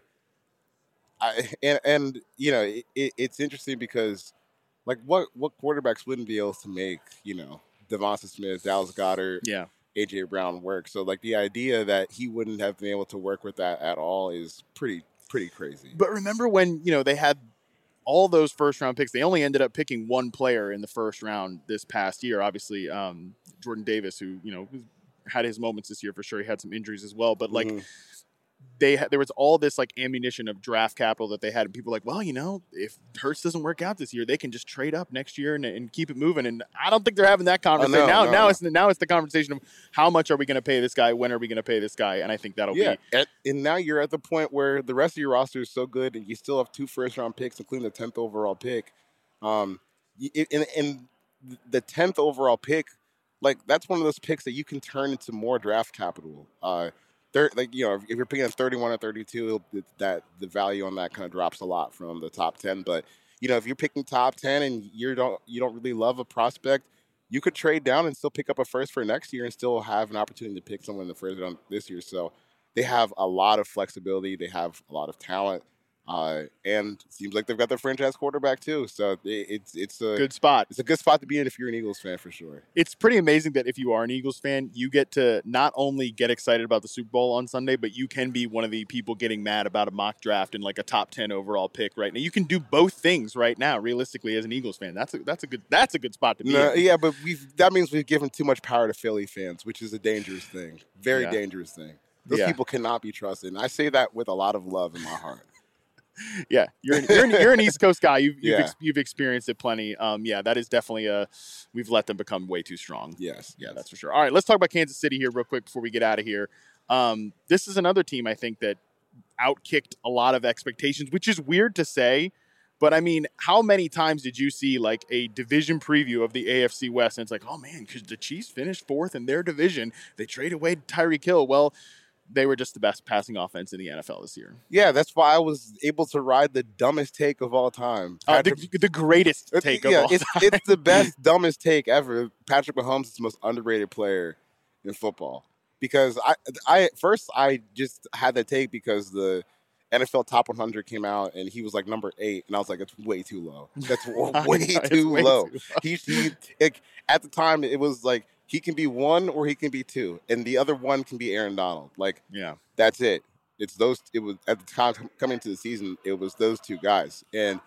I and and you know it, it, it's interesting because like what what quarterbacks wouldn't be able to make you know Devonta Smith, Dallas Goedert, Yeah. A J Brown work. So like the idea that he wouldn't have been able to work with that at all is pretty pretty crazy. But remember when, you know, they had all those first round picks, they only ended up picking one player in the first round this past year. Obviously, um, Jordan Davis, who, you know, had his moments this year for sure. He had some injuries as well. But like Mhm. they had, there was all this like ammunition of draft capital that they had. And people were like, well, you know, if Hurts doesn't work out this year, they can just trade up next year and, and keep it moving. And I don't think they're having that conversation. no, now, no, now, no. It's, now it's the conversation of how much are we going to pay this guy? When are we going to pay this guy? And I think that'll Yeah, be and, and now you're at the point where the rest of your roster is so good, and you still have two first-round picks, including the tenth overall pick. Um, y- and, and the tenth overall pick, like that's one of those picks that you can turn into more draft capital. Uh, they're like you know, if you're picking at thirty-one or thirty-two, it, that the value on that kind of drops a lot from the top ten. But you know, if you're picking top ten and you don't you don't really love a prospect, you could trade down and still pick up a first for next year and still have an opportunity to pick someone in the first round this year. So they have a lot of flexibility. They have a lot of talent. Uh, and it seems like they've got their franchise quarterback too. So it, it's it's a good spot. It's a good spot to be in if you're an Eagles fan for sure. It's pretty amazing that if you are an Eagles fan, you get to not only get excited about the Super Bowl on Sunday, but you can be one of the people getting mad about a mock draft and like a top ten overall pick right now. You can do both things right now, realistically, as an Eagles fan. That's a, that's a good that's a good spot to be No, in. yeah, but we've that means we've given too much power to Philly fans, which is a dangerous thing. Very Yeah. dangerous thing. Those Yeah. people cannot be trusted. And I say that with a lot of love in my heart. Yeah, you're an, you're, an, you're an East Coast guy. You've you've, Yeah. ex, you've experienced it plenty. Um, yeah, that is definitely a. We've let them become way too strong. Yes. Yeah, yes. that's for sure. All right, let's talk about Kansas City here real quick before we get out of here. Um, this is another team I think that outkicked a lot of expectations, which is weird to say. But I mean, how many times did you see like a division preview of the A F C West and it's like, oh man, because the Chiefs finished fourth in their division, they trade away Tyreek Hill. Well, they were just the best passing offense in the N F L this year. Yeah, that's why I was able to ride the dumbest take of all time. Uh, the, Patrick- the greatest It's- take yeah, of all it's, time. it's the best, dumbest take ever. Patrick Mahomes is the most underrated player in football. Because I, I first I just had that take because the N F L Top one hundred came out and he was like number eight, and I was like, it's way too low. That's way I know, it's too way low. too low. He, he like, at the time it was like he can be one or he can be two, and the other one can be Aaron Donald. Like Yeah. that's it. It's those. It was at the time coming into the season. It was those two guys, and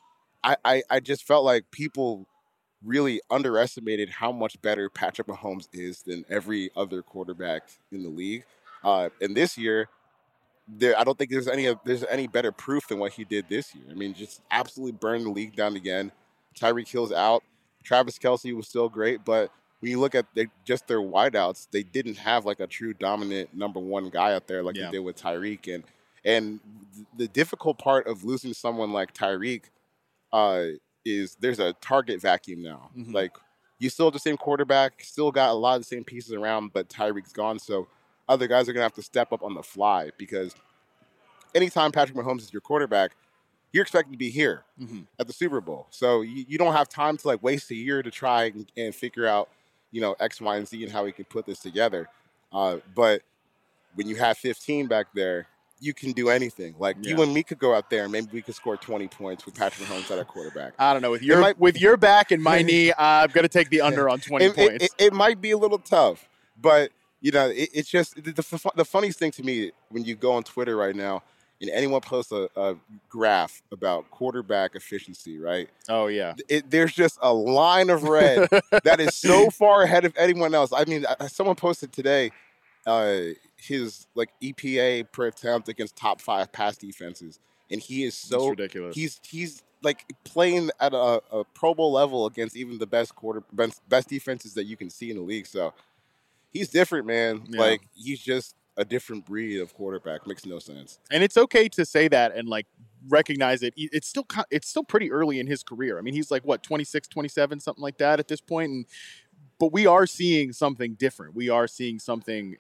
I, I, I just felt like people really underestimated how much better Patrick Mahomes is than every other quarterback in the league. Uh, and this year, there I don't think there's any there's any better proof than what he did this year. I mean, just absolutely burned the league down again. Tyreek Hill's out. Travis Kelce was still great, but when you look at they, just their wideouts, they didn't have like a true dominant number one guy out there like Yeah. they did with Tyreek. And and the difficult part of losing someone like Tyreek uh, is there's a target vacuum now. Mhm. Like you still have the same quarterback, still got a lot of the same pieces around, but Tyreek's gone. So other guys are gonna have to step up on the fly because anytime Patrick Mahomes is your quarterback, you're expected to be here Mm-hmm. at the Super Bowl. So you, you don't have time to like waste a year to try and, and figure out, you know, X, Y, and Z and how we can put this together. Uh, but when you have fifteen back there, you can do anything. Like Yeah. you and me could go out there and maybe we could score twenty points with Patrick Mahomes at our quarterback. I don't know. With your might- with your back and my knee, uh, I'm gonna take the under on twenty It, points. it, it, it might be a little tough, but you know, it, it's just the, the, the funniest thing to me when you go on Twitter right now and anyone posts a, a graph about quarterback efficiency, right? oh yeah. It, there's just a line of red that is so far ahead of anyone else. I mean, I- someone posted today uh, his like E P A per attempt against top five pass defenses, and he is It's so ridiculous. he's he's like playing at a, a Pro Bowl level against even the best quarter best, best defenses that you can see in the league. So he's different, man. Yeah. Like he's just a different breed of quarterback. Makes no sense. And it's okay to say that and like recognize it. It's still it's still pretty early in his career. I mean, he's like, what, twenty-six, twenty-seven, something like that at this point. And, but we are seeing something different. We are seeing something,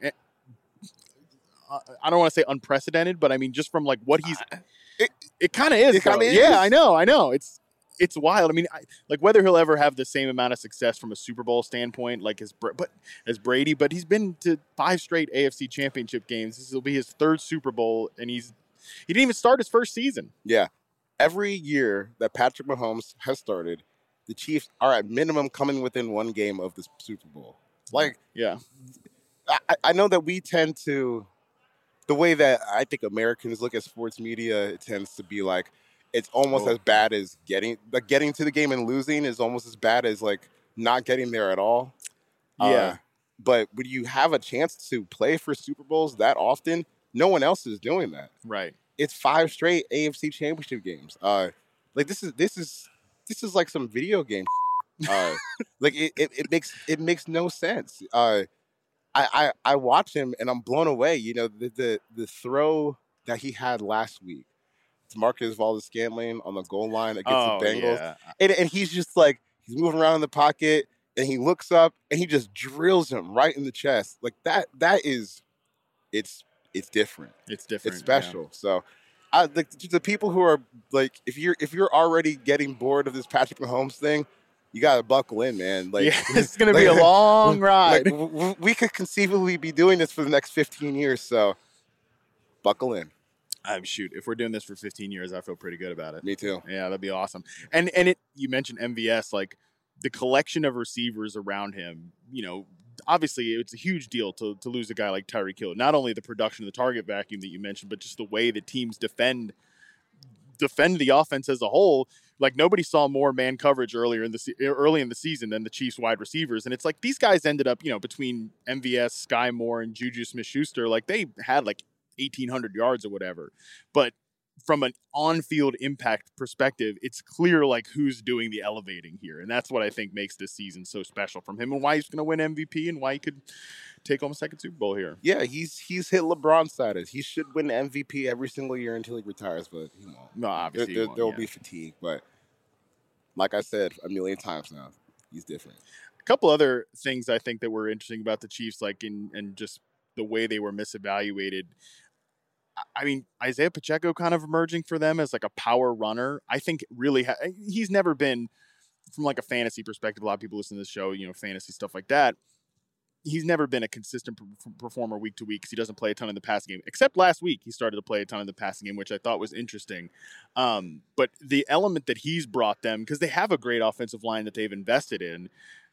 I don't want to say unprecedented, but I mean, just from like what he's, it, it kind of is. It kinda is. Yeah, I know, I know. It's, it's wild. I mean, I, like whether he'll ever have the same amount of success from a Super Bowl standpoint, like as, but as Brady, but he's been to five straight A F C championship games. This will be his third Super Bowl, and he's, he didn't even start his first season. Yeah. Every year that Patrick Mahomes has started, the Chiefs are at minimum coming within one game of the Super Bowl. Like, yeah, I, I know that we tend to, the way that I think Americans look at sports media, it tends to be like, it's almost Oh. as bad as getting, like getting to the game and losing is almost as bad as like not getting there at all. Yeah. Uh, but when you have a chance to play for Super Bowls that often, no one else is doing that. right. It's five straight A F C championship games. Uh, like this is this is this is like some video game. Uh, like it, it, it makes it makes no sense. Uh, I, I I watch him and I'm blown away. You know the the, the throw that he had last week to Marcus Valdes-Scantling on the goal line against Oh, the Bengals, yeah. and, and he's just like he's moving around in the pocket and he looks up and he just drills him right in the chest. Like that that is it's. It's different. It's different. It's special. So, I, the, the people who are like, if you're if you're already getting bored of this Patrick Mahomes thing, you gotta buckle in, man. Like, Yeah, it's gonna be like- a long ride. like, w- w- we could conceivably be doing this for the next fifteen years. So, buckle in. I'm shoot. If we're doing this for fifteen years, I feel pretty good about it. Me too. Yeah, that'd be awesome. And and it you mentioned M V S, like the collection of receivers around him, you know, obviously it's a huge deal to to lose a guy like Tyreek Hill. Not only the production of the target vacuum that you mentioned, but just the way the teams defend defend the offense as a whole. Like nobody saw more man coverage earlier in the se- early in the season than the Chiefs wide receivers, and it's like these guys ended up, you know, between M V S, Sky Moore, and Juju Smith-Schuster, like they had like eighteen hundred yards or whatever, but from an on-field impact perspective, it's clear like who's doing the elevating here, and that's what I think makes this season so special from him, and why he's going to win M V P, and why he could take home a second Super Bowl here. Yeah, he's he's hit LeBron status. He should win M V P every single year until he retires, but you know, No, obviously he there, won't, there will yeah. be fatigue. But like I said a million times now, he's different. A couple other things I think that were interesting about the Chiefs, like in and just the way they were misevaluated. I mean, Isaiah Pacheco kind of emerging for them as like a power runner. I think really ha- he's never been, from like a fantasy perspective, a lot of people listen to this show, you know, fantasy stuff like that. He's never been a consistent per- performer week to week because he doesn't play a ton in the passing game. Except last week, he started to play a ton in the passing game, which I thought was interesting. Um, but the element that he's brought them, because they have a great offensive line that they've invested in,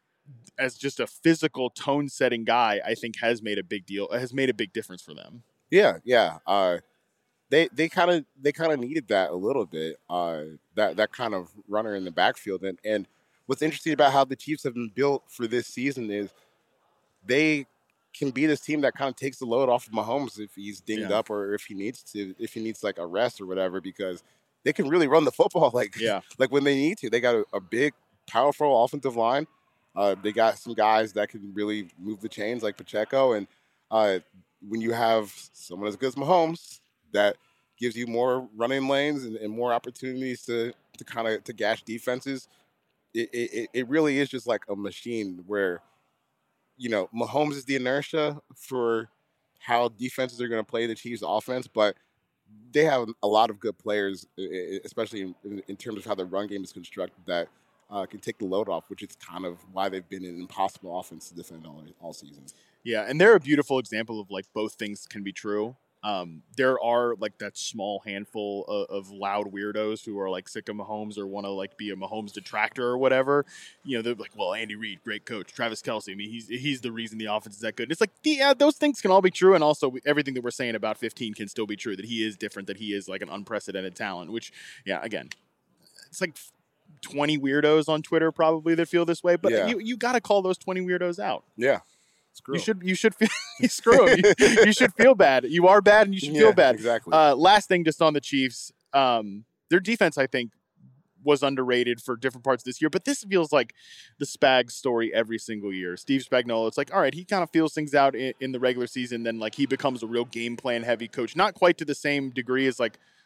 as just a physical tone-setting guy, I think has made a big deal, has made a big difference for them. Yeah, yeah. Uh, they they kind of they kind of needed that a little bit. Uh, that that kind of runner in the backfield. And and what's interesting about how the Chiefs have been built for this season is they can be this team that kind of takes the load off of Mahomes if he's dinged Yeah. up or if he needs to, if he needs like a rest or whatever, because they can really run the football like Yeah. like when they need to. They got a, a big, powerful offensive line. Uh, they got some guys that can really move the chains like Pacheco. And uh, when you have someone as good as Mahomes, that gives you more running lanes and, and more opportunities to to kind of to gash defenses. It, it it really is just like a machine where, you know, Mahomes is the inertia for how defenses are going to play the Chiefs' offense, but they have a lot of good players, especially in, in, in terms of how the run game is constructed, that uh, can take the load off, which is kind of why they've been an impossible offense to defend all, all season. Yeah, and they're a beautiful example of like both things can be true. Um, there are like that small handful of, of loud weirdos who are like sick of Mahomes or want to like be a Mahomes detractor or whatever. You know, they're like, well, Andy Reid, great coach. Travis Kelce, I mean, he's he's the reason the offense is that good. And it's like, yeah, those things can all be true, and also everything that we're saying about fifteen can still be true. That he is different. That he is like an unprecedented talent. Which, yeah, again, it's like twenty weirdos on Twitter probably that feel this way, but Yeah. you you got to call those twenty weirdos out. Yeah. Screw You 'em. should you should feel screw 'em. You, you should feel bad. You are bad, and you should Yeah, feel bad. exactly. Uh, last thing, just on the Chiefs, um, their defense, I think, was underrated for different parts of this year. But this feels like the Spags story every single year. Steve Spagnuolo, it's like, all right, he kind of feels things out in, in the regular season, then like he becomes a real game plan heavy coach. Not quite to the same degree as like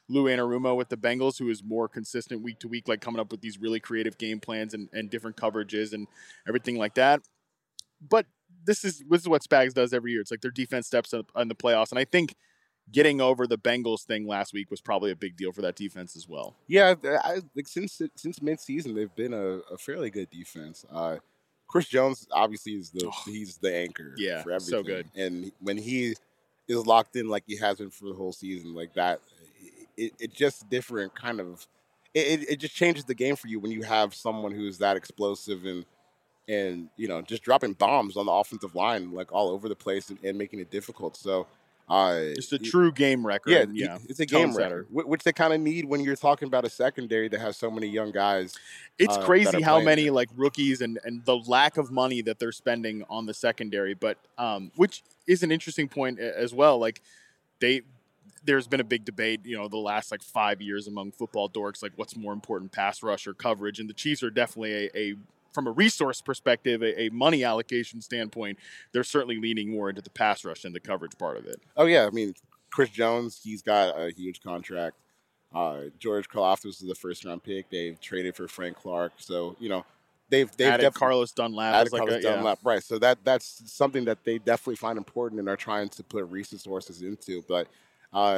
Lou Anarumo with the Bengals, who is more consistent week to week, like coming up with these really creative game plans and, and different coverages and everything like that. But this is this is what Spags does every year. It's like their defense steps up in the playoffs. And I think getting over the Bengals thing last week was probably a big deal for that defense as well. Yeah, I, like since since midseason, they've been a, a fairly good defense. Uh, Chris Jones obviously is the oh, he's the anchor yeah, for everything. So good. And when he is locked in like he has been for the whole season, like that, it, it just different kind of it, it just changes the game for you when you have someone who's that explosive and and you know just dropping bombs on the offensive line like all over the place and, and making it difficult. So. Uh, it's a true game record. Yeah, yeah it's a game record, which they kind of need when you're talking about a secondary that has so many young guys. It's uh, crazy how many there. like rookies and, and the lack of money that they're spending on the secondary, but um, which is an interesting point as well. Like they, there's been a big debate, you know, the last like five years among football dorks, like what's more important, pass rush or coverage, and the Chiefs are definitely a, a from a resource perspective, a, a money allocation standpoint, they're certainly leaning more into the pass rush than the coverage part of it. Oh, yeah. I mean, Chris Jones, he's got a huge contract. Uh, George Karlaftis is the first-round pick. They've traded for Frank Clark. So, you know, they've, they've added def- Carlos Dunlap. Added like Carlos a, Dunlap, yeah. right. So that that's something that they definitely find important and are trying to put resources into. But uh,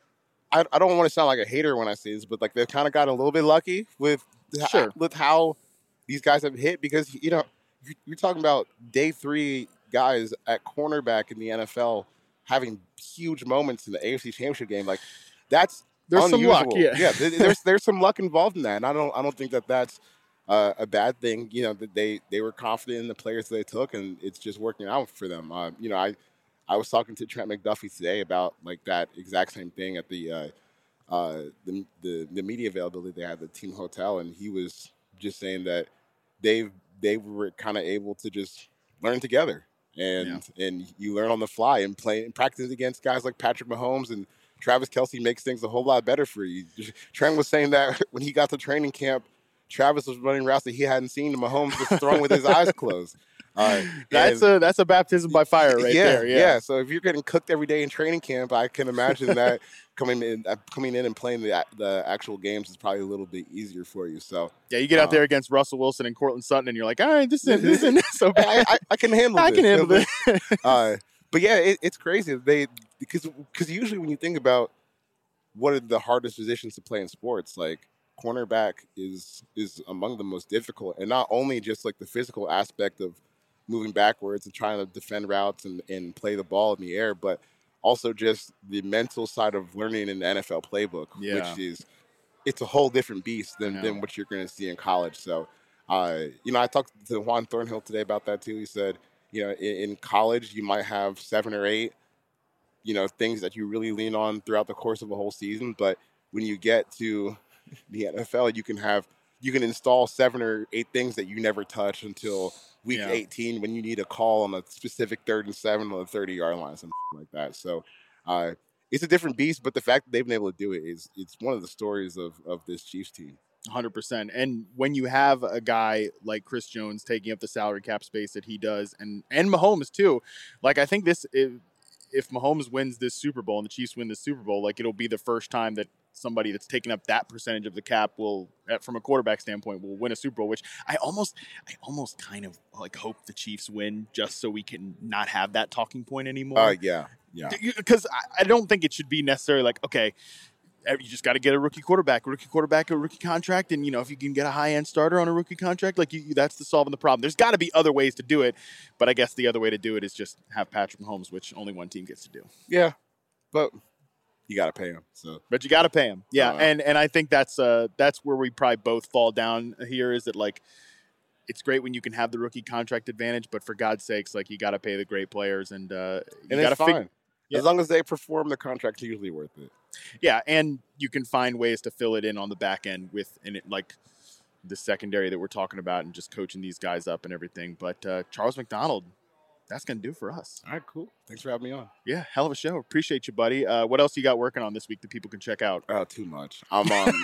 I, I don't want to sound like a hater when I say this, but, like, they've kind of got a little bit lucky with, sure. with how – these guys have hit because, you know, you're talking about day three guys at cornerback in the N F L having huge moments in the A F C Championship game. Like, that's there's unusual. some luck, yeah. yeah, there's there's some luck involved in that, and I don't I don't think that that's uh, a bad thing. You know, that they they were confident in the players they took, and it's just working out for them. Uh, you know, I I was talking to Trent McDuffie today about like that exact same thing at the uh, uh, the, the the media availability they had at the team hotel, and he was just saying that they they were kind of able to just learn together, and yeah. and you learn on the fly and play and practice against guys like Patrick Mahomes and Travis Kelce makes things a whole lot better for you. Trent was saying that when he got to training camp, Travis was running routes that he hadn't seen, and Mahomes was throwing with his eyes closed. Uh, that's a that's a baptism by fire right yeah, there. Yeah, yeah. So if you're getting cooked every day in training camp, I can imagine that coming in uh, coming in and playing the the actual games is probably a little bit easier for you. So yeah, you get out um, there against Russell Wilson and Cortland Sutton, and you're like, all right, this isn't, this isn't so bad. I, I, I can handle. I this. can handle this. uh, but yeah, it, it's crazy. They because because usually when you think about what are the hardest positions to play in sports, like cornerback is is among the most difficult, and not only just like the physical aspect of moving backwards and trying to defend routes and, and play the ball in the air, but also just the mental side of learning an N F L playbook, yeah. which is it's a whole different beast than, than what you're going to see in college. So, uh, you know, I talked to Juan Thornhill today about that too. He said, you know, in, in college you might have seven or eight, you know, things that you really lean on throughout the course of a whole season, but when you get to the N F L, you can have you can install seven or eight things that you never touch until week yeah. eighteen when you need a call on a specific third and seven on the thirty-yard line, something like that. So uh, it's a different beast, but the fact that they've been able to do it is it's one of the stories of, of this Chiefs team. one hundred percent. And when you have a guy like Chris Jones taking up the salary cap space that he does, and, and Mahomes too, like I think this if, if Mahomes wins this Super Bowl and the Chiefs win this Super Bowl, like it'll be the first time that somebody that's taking up that percentage of the cap will, from a quarterback standpoint, will win a Super Bowl, which I almost, I almost kind of like hope the Chiefs win just so we can not have that talking point anymore. Uh, yeah, yeah. Because I, I don't think it should be necessarily like, okay, you just got to get a rookie quarterback, a rookie quarterback, a rookie contract. And, you know, if you can get a high-end starter on a rookie contract, like you, that's the solving the problem. There's got to be other ways to do it. But I guess the other way to do it is just have Patrick Mahomes, which only one team gets to do. Yeah, but you got to pay him. So, But you got to pay him. Yeah, uh, and and I think that's uh that's where we probably both fall down here is that, like, it's great when you can have the rookie contract advantage, but for God's sakes, like, you got to pay the great players. And, uh, you and got it's to fine. fig- yeah. As long as they perform, the contract's usually worth it. Yeah, and you can find ways to fill it in on the back end with in it, like the secondary that we're talking about and just coaching these guys up and everything. But uh, Charles McDonald, that's going to do it for us. All right, cool. Thanks for having me on. Yeah, hell of a show. Appreciate you, buddy. Uh, what else you got working on this week that people can check out? Oh, too much. I'm on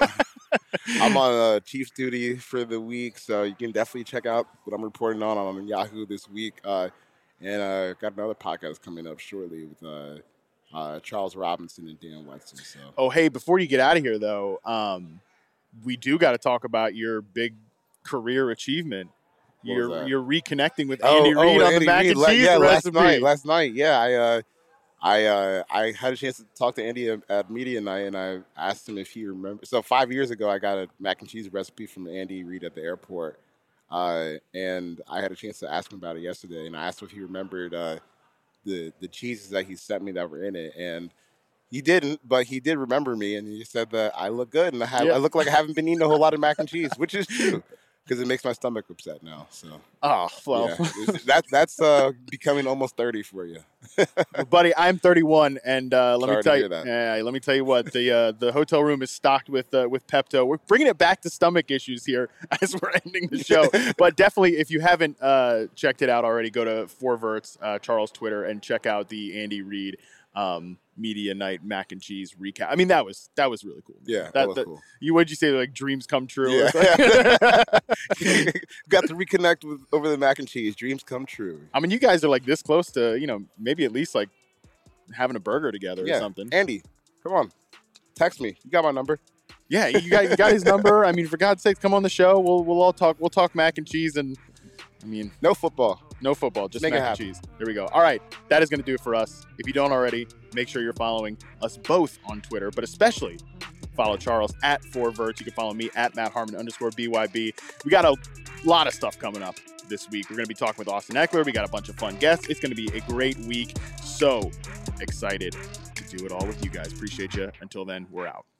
I'm on uh, Chiefs duty for the week, so you can definitely check out what I'm reporting on on Yahoo this week. Uh, and uh, got another podcast coming up shortly with uh, uh, Charles Robinson and Dan Wetzel. So. Oh, hey, before you get out of here, though, um, we do got to talk about your big career achievement. What was You're that? you're reconnecting with Oh, Andy oh, Reid on Andy the mac Reid. and La- cheese yeah, recipe. last night. Last night, yeah, I, uh, I, uh, I had a chance to talk to Andy at, at media night, and I asked him if he remembered. So five years ago, I got a mac and cheese recipe from Andy Reid at the airport, uh, and I had a chance to ask him about it yesterday. And I asked him if he remembered uh, the the cheeses that he sent me that were in it, and he didn't, but he did remember me, and he said that I look good, and I, have, Yeah. I look like I haven't been eating a whole lot of mac and cheese, which is true. Because it makes my stomach upset now. So, Oh, well, yeah, that that's uh, becoming almost thirty for you. buddy, I'm thirty-one, and uh, let Sorry me to tell hear you, that. yeah, let me tell you what the uh, the hotel room is stocked with uh, with Pepto. We're bringing it back to stomach issues here as we're ending the show. But definitely, if you haven't uh, checked it out already, go to Four Verts, uh, Charles' Twitter, and check out the Andy Reid um, media night mac and cheese recap. I mean, that was that was really cool. Yeah, that, that was that- cool. You what'd you say? Like dreams come true. Yeah. It's like- Got to reconnect with over the mac and cheese. Dreams come true. I mean, you guys are like this close to, you know, maybe at least like having a burger together Yeah. or something. Andy, come on, text me. You got my number. Yeah, you got you got his number. I mean, for God's sake, come on the show. We'll we'll all talk. We'll talk mac and cheese, and I mean, No football. no football, just Make it mac and happen. cheese. There we go. All right, that is going to do it for us. If you don't already, make sure you're following us both on Twitter, but especially follow Charles at four verts. You can follow me at Matt Harmon underscore B Y B. We got a lot of stuff coming up this week. We're going to be talking with Austin Eckler. We got a bunch of fun guests. It's going to be a great week. So excited to do it all with you guys. Appreciate you. Until then, we're out.